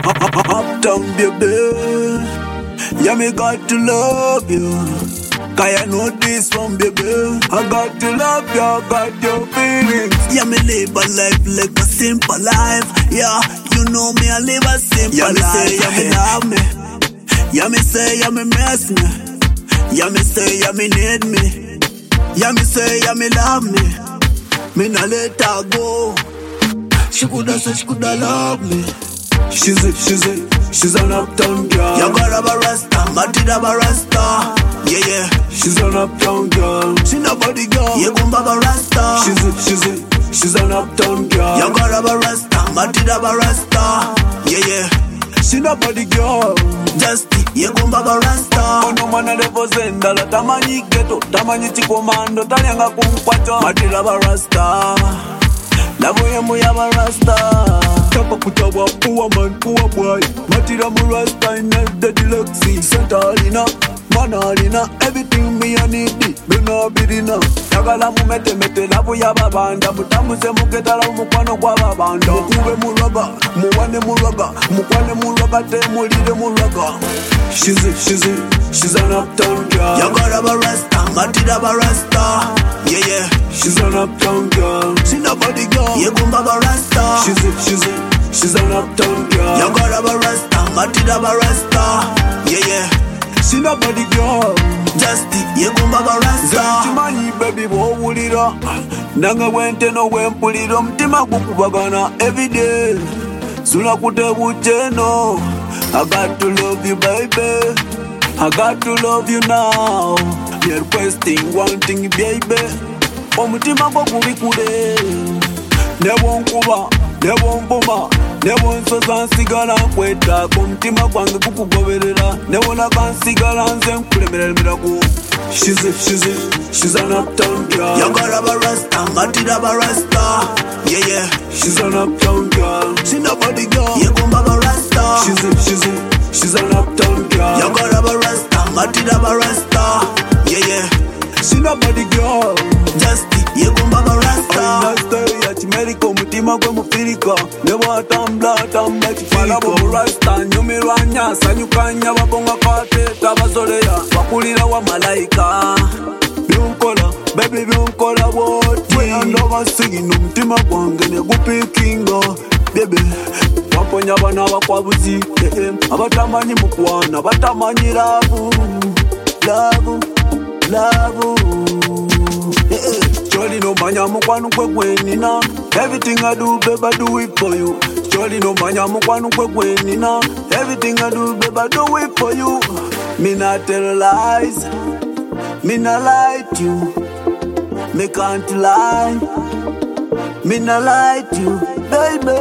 Uptown baby, yeah me got to love you. Cause I know this one baby, I got to love you, I got your feelings. Yeah me live a life like a simple life. Yeah, you know me I live a simple life. Yeah me love me. Yeah me say yeah me miss me. Yeah me say yeah me need me. Yeah me say yeah me love me. Me not let her go. She coulda said she coulda love me. She's an uptown girl. You got a rasta, Matida rasta. Yeah, yeah. She's an uptown girl. She nobody girl. You gumba rasta. She's an uptown girl. You got a rasta, Matida rasta. Yeah, yeah. She nobody girl. Just you gumba rasta. Ono mana reposenda la tamanyi ghetto, tamanyi chikomando, talianga kumpwacho. Matida rasta. Lavo ya moya rasta. Tapa kutawa poor man, poor boy. Matira mu rasta in the deluxe. Centralina, manalina, everything me I need. Me no bidina. Yagala mu mete lavo ya babanda. Mutamuze muketa la mukwano kwa babanda. Mukube mu raga, muwane mu raga, mukwane mu raga, te mulide mu raga. She's an uptown girl. You got a rasta, Matida rasta. Yeah, yeah. She's an uptown girl. She nobody girl. You gumba rasta. She's an uptown girl. You got a rasta, Matida rasta. Yeah, yeah. She nobody girl. Just you gumba rasta. Zantimani baby wo wulira. Nanga wente no wempulira. Mtima gukubagana every day. Sula kute bucheno. I got to love you baby. I got to love you now. You're requesting one thing baby. Omutima gwo guli kule. Never nkuba, never mbuma, never nsoza nsigala nkweta. Omutima gwange gukugoberera. Never nakansigala nze nkulemerera ku. She's an uptown girl. You got a rasta, Matida rasta. Yeah, yeah. She's an uptown girl. She nobody girl. You gumba rasta. She's an uptown girl. You got a rasta, Matida rasta. Yeah, yeah. She nobody girl. Just you gumba rasta. Rasta ya chimerika mutima gwe mufirika. Never atambla chifala bo rasta. Nyumirwanya sanyukanya babonga kate tabazoleya. Wakulira wa malaika. Byunkola, baby byunkola woti. When never singing umutima gwange ne gupikinga. Baby waponya bana bakwabuzi. Abatamanyi mukwana, abatamanyi love. Surely no manya mukwanu kwe gwenina. Everything I do, babe, I do it for you. Surely no manya mukwanu kwe gwenina. Everything I do, babe, I do it for you. Me not tell lies. Me not lie to you. Me can't lie. Me not lie to you, baby.